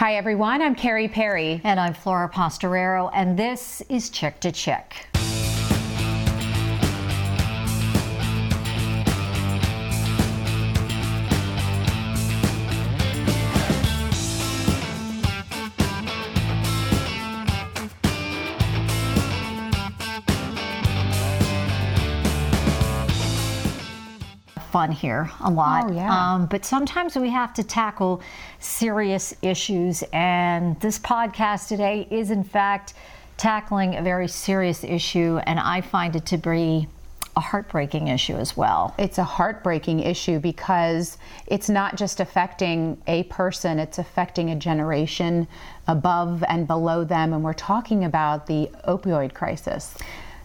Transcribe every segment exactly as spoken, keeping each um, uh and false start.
Hi everyone, I'm Carrie Perry. And I'm Flora Pastorero, and this is Chick to Chick. Fun here a lot, oh, yeah. um, but sometimes we have to tackle serious issues, and this podcast today is in fact tackling a very serious issue, and I find it to be a heartbreaking issue as well. It's a heartbreaking issue because it's not just affecting a person, it's affecting a generation above and below them, and we're talking about the opioid crisis.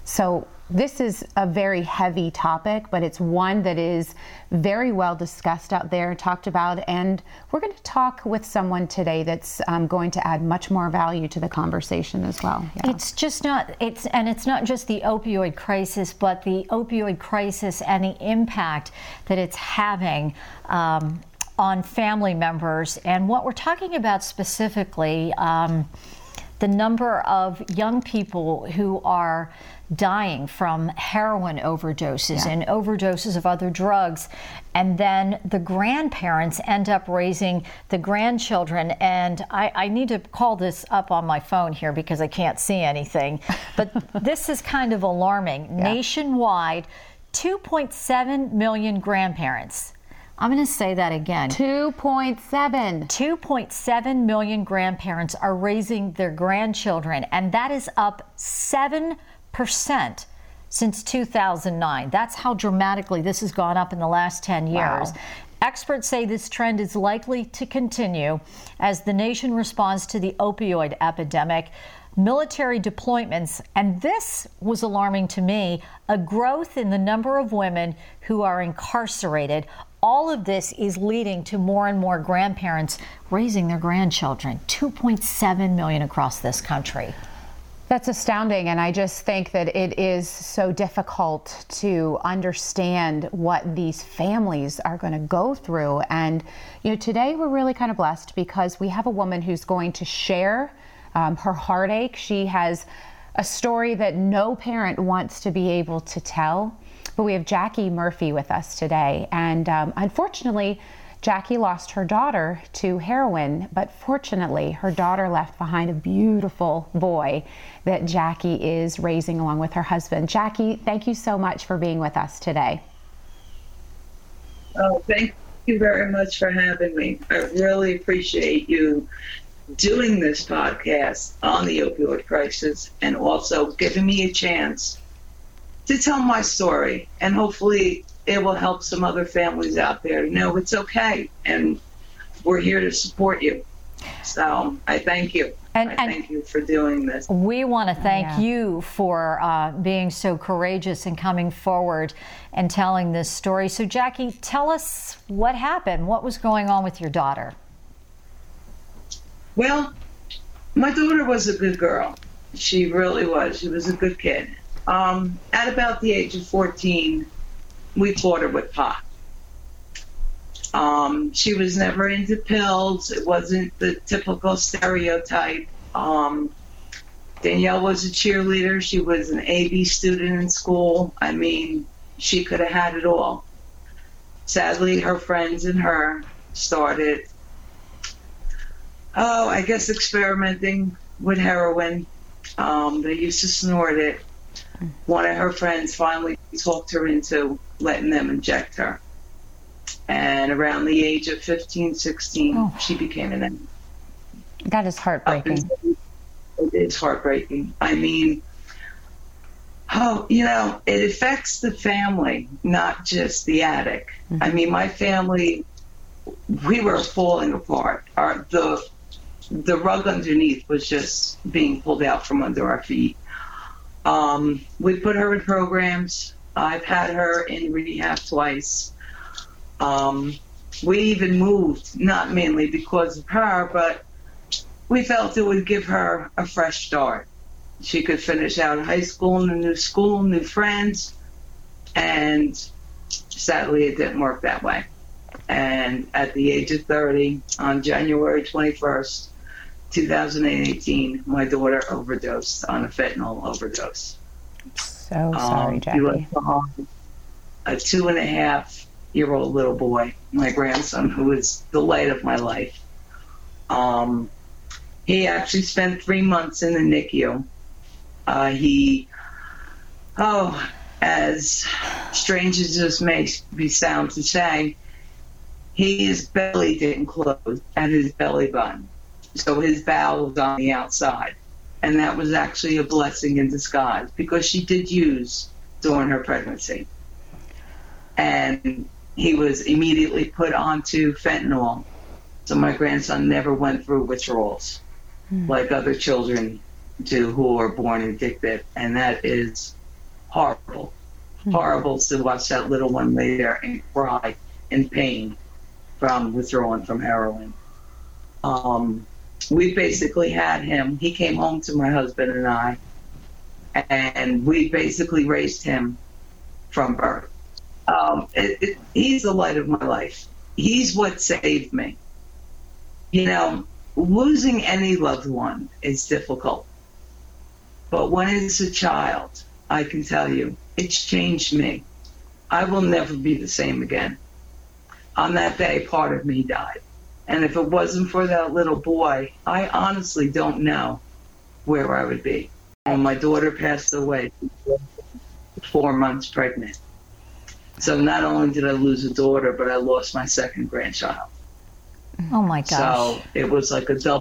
So this is a very heavy topic, but it's one that is very well discussed out there, talked about, and we're going to talk with someone today that's um, going to add much more value to the conversation as well. Yeah. It's just not, it's and it's not just the opioid crisis, but the opioid crisis and the impact that it's having um, on family members. And what we're talking about specifically, um, the number of young people who are dying from heroin overdoses yeah. and overdoses of other drugs, and then the grandparents end up raising the grandchildren. And I, I need to call this up on my phone here because I can't see anything, but this is kind of alarming. Yeah. Nationwide, two point seven million grandparents. I'm going to say that again. two point seven. two point seven million grandparents are raising their grandchildren, and that is up seven percent since two thousand nine. That's how dramatically this has gone up in the last ten years. Wow. Experts say this trend is likely to continue as the nation responds to the opioid epidemic, military deployments, and this was alarming to me, a growth in the number of women who are incarcerated. All of this is leading to more and more grandparents raising their grandchildren. two point seven million across this country. That's astounding, and I just think that it is so difficult to understand what these families are going to go through. And, you know, today we're really kind of blessed because we have a woman who's going to share um, her heartache. She has a story that no parent wants to be able to tell. But we have Jackie Murphy with us today, and um, unfortunately, Jackie lost her daughter to heroin, but fortunately, her daughter left behind a beautiful boy that Jackie is raising along with her husband. Jackie, thank you so much for being with us today. Oh, thank you very much for having me. I really appreciate you doing this podcast on the opioid crisis and also giving me a chance to tell my story, and hopefully it will help some other families out there to know it's okay, and we're here to support you. So I thank you. And, I and thank you for doing this. We want to thank yeah. you for uh, being so courageous and coming forward and telling this story. So Jackie, tell us what happened. What was going on with your daughter? Well, my daughter was a good girl. She really was. She was a good kid. Um, at about the age of fourteen, we caught her with pot. Um, she was never into pills. It wasn't the typical stereotype. Um, Danielle was a cheerleader. She was an A B student in school. I mean, she could have had it all. Sadly, her friends and her started, oh, I guess experimenting with heroin. Um, they used to snort it. One of her friends finally talked her into letting them inject her. And around the age of fifteen, sixteen, oh. she became an addict. That is heartbreaking. It is heartbreaking. I mean, oh, you know, it affects the family, not just the addict. Mm-hmm. I mean, my family, we were falling apart. Our, the, the rug underneath was just being pulled out from under our feet. Um, we put her in programs. I've had her in rehab twice. Um, we even moved, not mainly because of her, but we felt it would give her a fresh start. She could finish out high school in a new school, new friends, and sadly it didn't work that way. And at the age of thirty, on January twenty-first, two thousand eighteen, my daughter overdosed on a fentanyl overdose. So sorry, um, Jackie. He left behind a two and a half year old little boy, my grandson, who is the light of my life. Um, he actually spent three months in the N I C U. Uh, he, oh, as strange as this may be sound to say, his belly didn't close at his belly button. So his bowel was on the outside. And that was actually a blessing in disguise because she did use during her pregnancy. And he was immediately put onto fentanyl. So my grandson never went through withdrawals mm. like other children do who are born addicted. And that is horrible. Mm. Horrible to watch that little one lay there and cry in pain from withdrawing from heroin. Um, we basically had him. He came home to my husband and I, and we basically raised him from birth. Um, it, it, he's the light of my life. He's what saved me. You know, losing any loved one is difficult. But when it's a child, I can tell you, it's changed me. I will never be the same again. On that day, part of me died. And if it wasn't for that little boy, I honestly don't know where I would be. When my daughter passed away, four months pregnant. So not only did I lose a daughter, but I lost my second grandchild. Oh my gosh. So it was like a double.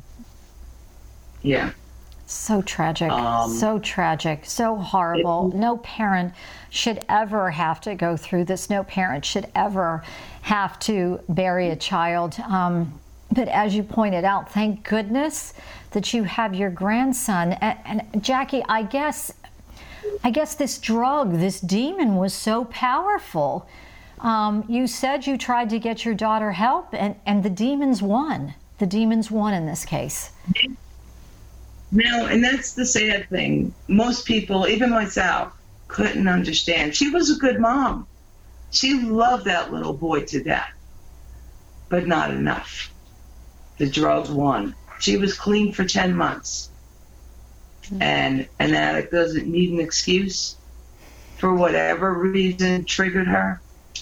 Yeah. So tragic, um, so tragic, so horrible. It, no parent should ever have to go through this. No parent should ever have to bury a child. Um, but as you pointed out, thank goodness that you have your grandson. And, and Jackie, I guess, I guess this drug, this demon was so powerful. Um, you said you tried to get your daughter help, and, and the demons won. The demons won in this case. No, and that's the sad thing. Most people, even myself, couldn't understand. She was a good mom. She loved that little boy to death, but not enough. The drug won. She was clean for ten months. Mm-hmm. And an addict doesn't need an excuse for whatever reason triggered her.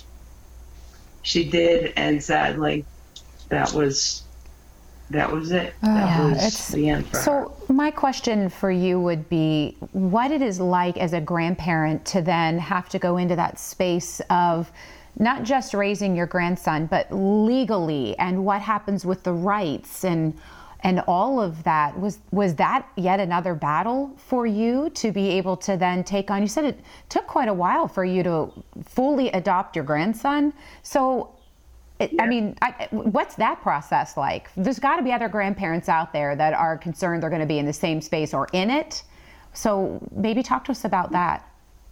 She did, and sadly, that was that was it. Oh, that yeah, was it's, the end for so her. So my question for you would be, what it is like as a grandparent to then have to go into that space of not just raising your grandson, but legally, and what happens with the rights and and all of that. Was was that yet another battle for you to be able to then take on? You said it took quite a while for you to fully adopt your grandson. So, it, yeah. I mean, I, what's that process like? There's got to be other grandparents out there that are concerned they're going to be in the same space or in it. So maybe talk to us about that.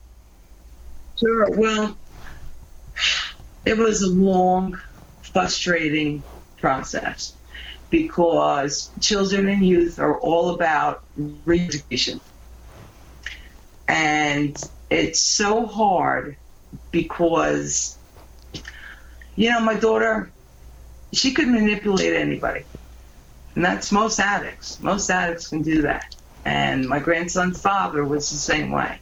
Sure. Well, it was a long, frustrating process because children and youth are all about re-education. And it's so hard because, you know, my daughter, she could manipulate anybody. And that's most addicts. Most addicts can do that. And my grandson's father was the same way.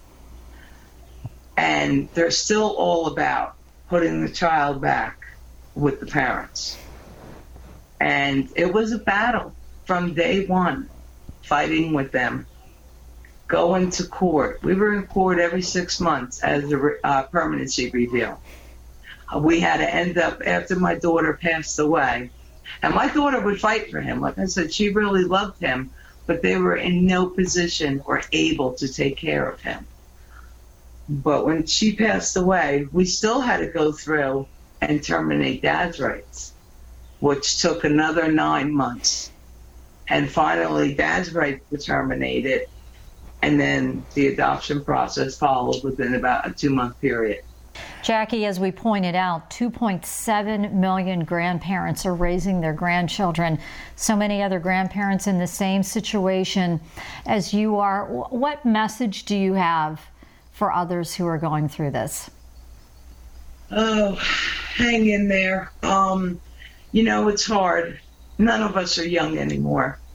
And they're still all about putting the child back with the parents. And it was a battle from day one, fighting with them, going to court. We were in court every six months as a uh, permanency review. Uh, we had to end up after my daughter passed away. And my daughter would fight for him. Like I said, she really loved him, but they were in no position or able to take care of him. But when she passed away, we still had to go through and terminate Dad's rights, which took another nine months. And finally, Dad's rights were terminated, and then the adoption process followed within about a two-month period. Jackie, as we pointed out, two point seven million grandparents are raising their grandchildren. So many other grandparents in the same situation as you are. What message do you have for others who are going through this? Oh, hang in there. Um, you know, it's hard. None of us are young anymore.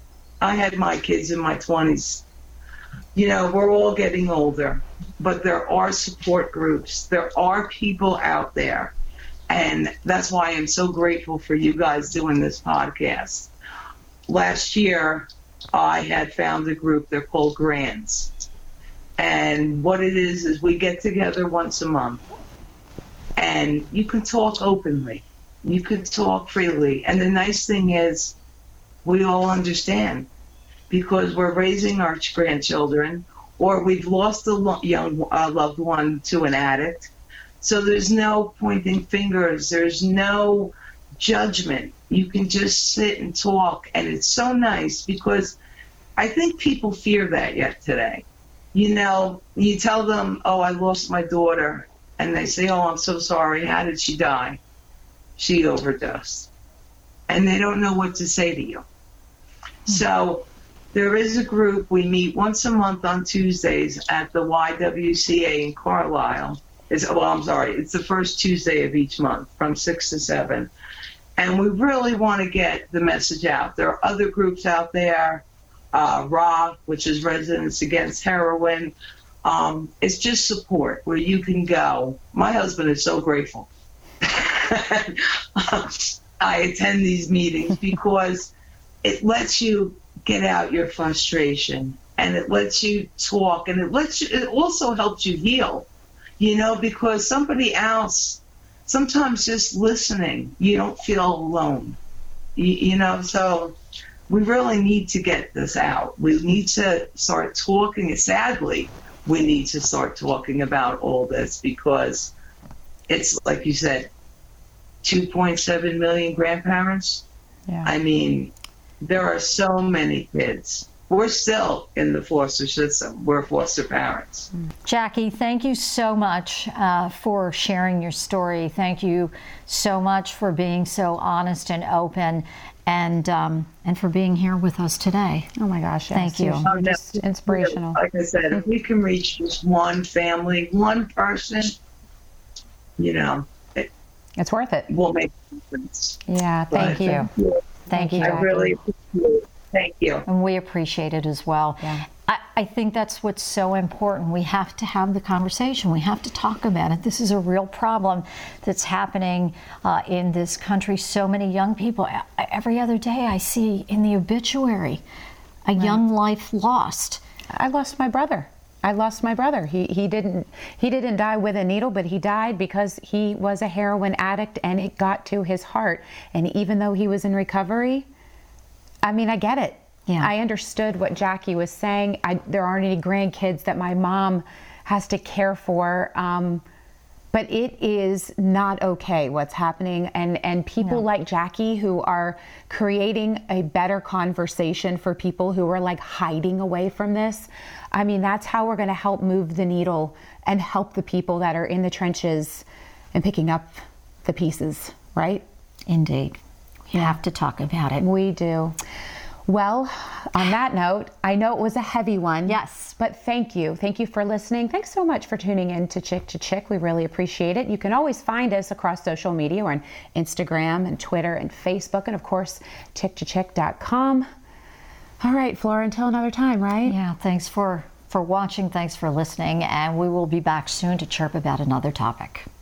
I had my kids in my twenties. You know, we're all getting older, but there are support groups. There are people out there. And that's why I'm so grateful for you guys doing this podcast. Last year, I had found a group. They're called Grands. And what it is, is we get together once a month. And you can talk openly. You can talk freely. And the nice thing is, we all understand. Because we're raising our grandchildren, or we've lost a lo- young uh, loved one to an addict. So there's no pointing fingers. There's no judgment. You can just sit and talk. And it's so nice because I think people fear that yet today. You know, you tell them, oh, I lost my daughter. And they say, oh, I'm so sorry. How did she die? She overdosed. And they don't know what to say to you. Mm-hmm. So there is a group. We meet once a month on Tuesdays at the Y W C A in Carlisle. It's, well, I'm sorry. It's the first Tuesday of each month from six to seven. And we really want to get the message out. There are other groups out there, uh, R A H, which is Residents Against Heroin. Um, it's just support where you can go. My husband is so grateful. I attend these meetings because it lets you get out your frustration, and it lets you talk, and it lets you, it also helps you heal, you know, because somebody else, sometimes just listening, you don't feel alone, you, you know, so we really need to get this out. We need to start talking. Sadly, we need to start talking about all this because it's, like you said, two point seven million grandparents. Yeah. I mean, there are so many kids. We're still in the foster system. We're foster parents. Jackie, thank you so much uh, for sharing your story. Thank you so much for being so honest and open, and um, and for being here with us today. Oh my gosh, yes. Thank you. You're just inspirational. Like I said, if we can reach just one family, one person, you know, it, it's worth it. Will make a difference. Yeah, thank but, you. Thank you. Thank you, I Jackie. really appreciate it. Thank you. And we appreciate it as well. Yeah. I, I think that's what's so important. We have to have the conversation. We have to talk about it. This is a real problem that's happening uh, in this country. So many young people, every other day I see in the obituary, a right. young life lost. I lost my brother. I lost my brother. He he didn't he didn't die with a needle, but he died because he was a heroin addict and it got to his heart. And even though he was in recovery, I mean, I get it. Yeah. I understood what Jackie was saying. I, there aren't any grandkids that my mom has to care for. Um, but it is not okay what's happening. And, and people no. like Jackie who are creating a better conversation for people who are like hiding away from this. I mean, that's how we're going to help move the needle and help the people that are in the trenches and picking up the pieces, right? Indeed. We have to talk about it. We do. Well, on that note, I know it was a heavy one. Yes. But thank you. Thank you for listening. Thanks so much for tuning in to Chick to Chick. We really appreciate it. You can always find us across social media. We're on Instagram and Twitter and Facebook, and of course, chick to chick dot com. All right, Flora, until another time, right? Yeah, thanks for, for watching. Thanks for listening. And we will be back soon to chirp about another topic.